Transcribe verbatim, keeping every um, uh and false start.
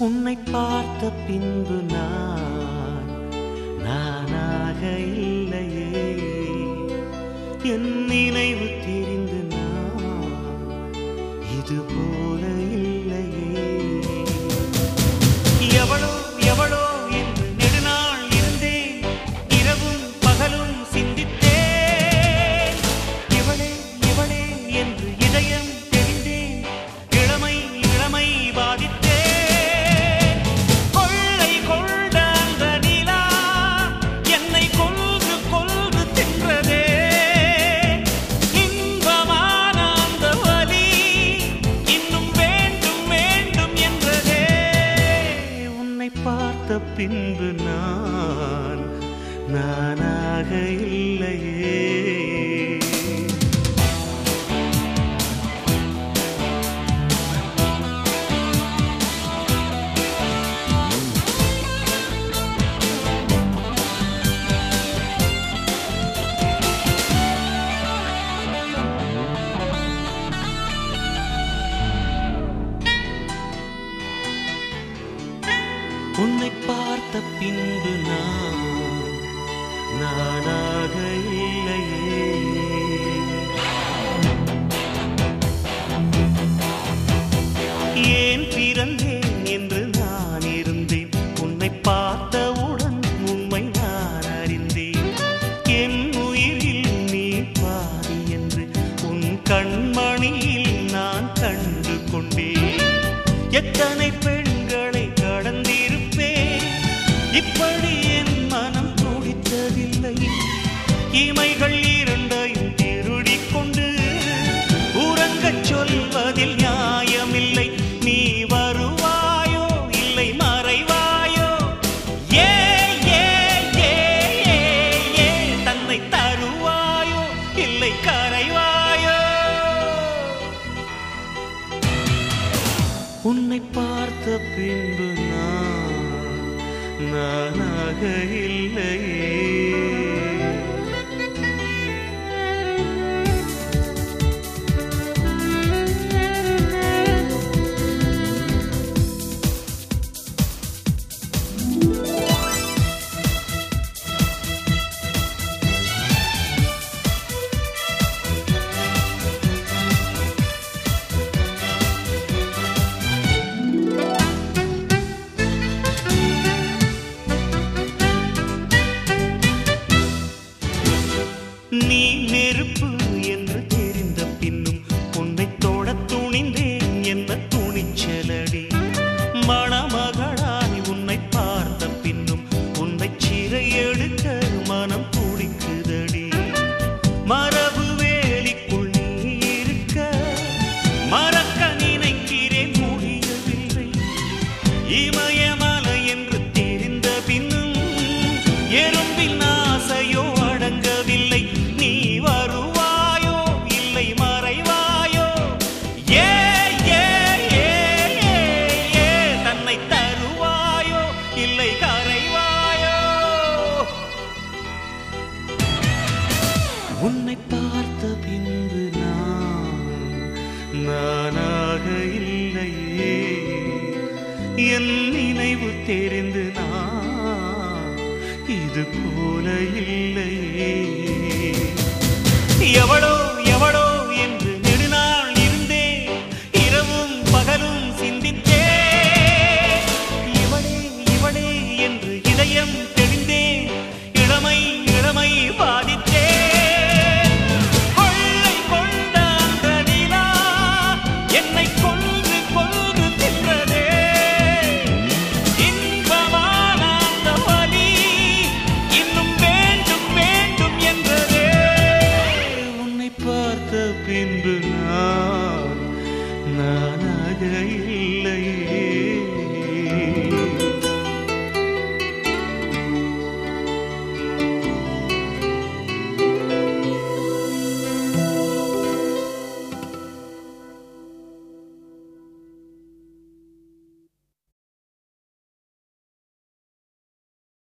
உன்னை பார்த்த பின்பு நான் நானாக இல்லையே, என் நினைவு தெரிந்து நான் இது போல இல்லையே. எவளோ எவளோ என்று நெடுநாள் இருந்தேன், இரவும் பகலும் சிந்தித்தேன். இவளே இவளே என்று இதயம் தெரிந்தேன், இளமை இளமை பாதித்தேன். கொள்ளை கொண்ட அந்த நிலா என்னை கொல்று கொல்று தின்றதே. இன்பமான அந்த வலி இன்னும் வேண்டும் வேண்டும் என்றதே. உன்னை பார்த்த பின்பு நான் நானாக இல்லையே. உன்னை பார்த்த பின்பு நான் நானாக இல்லையே. ஏன் பிறந்தேன் என்று நான் இருந்தேன், உன்னை பார்த்தவுடன் உண்மை நான் அறிந்தேன். என் உயிரில் நீ பாதி என்று உன் கண்மணியில் நான் கண்டு கொண்டேன். எத்தனை பெண்களை கடந்திருப்பேன், இப்படி என் மனம் துடித்ததில்லை. இமைகள் இரண்டையும் திருடிக் கொண்டு உறங்கச் சொல்வதில் நியாயமில்லை. நீ வருவாயோ இல்லை மறைவாயோ, ஏ ஏ ஏ ஏ ஏ தன்னை தருவாயோ இல்லை கரைவாயோ. உன்னை பார்த்த பின்பு நான் நானாக இல்லையே. நீ நெருப்பு என்று தெரிந்த பின்னும் உன்னை தொட துணிந்தேன், என்ன துணிச்சலடி. மணமகளாய் உன்னை பார்த்த பின்னும் உன்னை சிறை எடுக்க மனம் துடிக்குதடி. மரபு வேலிக்குள் நீ இருக்க மறக்க நினைக்கிறேன், முடியவில்லை. இமயமலை என்று தெரிந்த பின்னும் எறும்பின் ஆசையோ அடங்கவில்லை. நீ வருவாயோ இல்லை மறைவாயோ, ஏ ஏ ஏ ஏ ஏ தன்னை தருவாயோ இல்லை கரைவாயோ. உன்னை பார்த்த பின்பு நான் நானாக இல்லையே. என் நினைவு தெரிந்து நான் இது போல இல்லையே. எவளோ எவளோ என்று நெடுநாள் இருந்தேன், இரவும் பகலும் சிந்தித்தேன். இவளே இவளே என்று இதயம் தெரிந்தேன், இளமை இளமை பாதித்தேன். கொள்ளை கொண்ட அந்த நிலா என்னை கொன்று கொன்று தின்றதே. இன்பமான அந்த வலி இன்னும் வேண்டும் வேண்டும் என்றதே. உன்னை பார்த்த பின்பு நான் நானாக இல்லை.